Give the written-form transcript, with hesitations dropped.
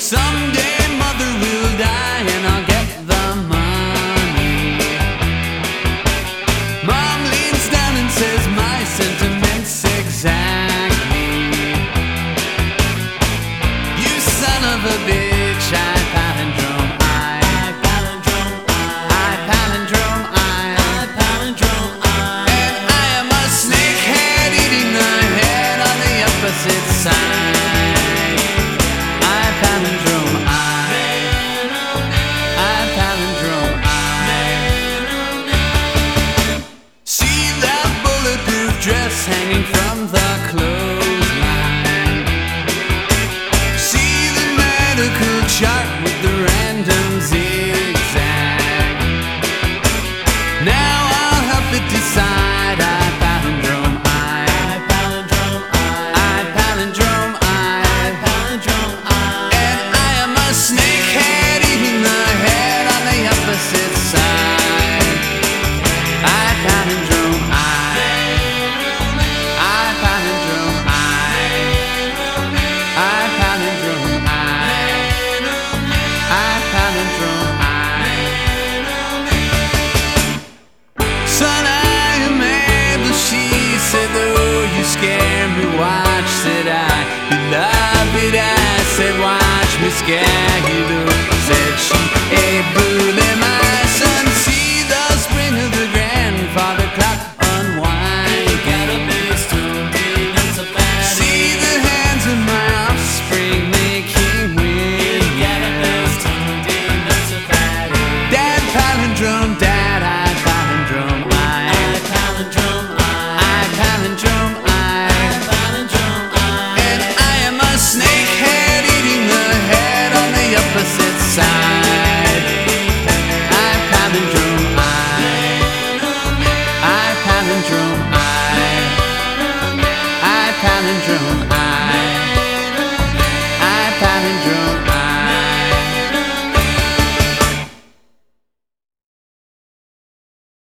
Someday mother will die and I'll get the money. Mom leans down and says my sentiments exactly. You son of a bitch, I palindrome, I palindrome, I palindrome, I palindrome, and I am a snakehead eating the head on the opposite side. Dress hanging from the clothesline. See the medical chart with the random zigzag. Now I'll help it decide. I palindrome, I palindrome, I palindrome, I palindrome, and I am a snakehead eating the head on the opposite side. I palindrome. Son, I am able, she said, though you scare me, watch, said I, beloved, I said, watch me scare.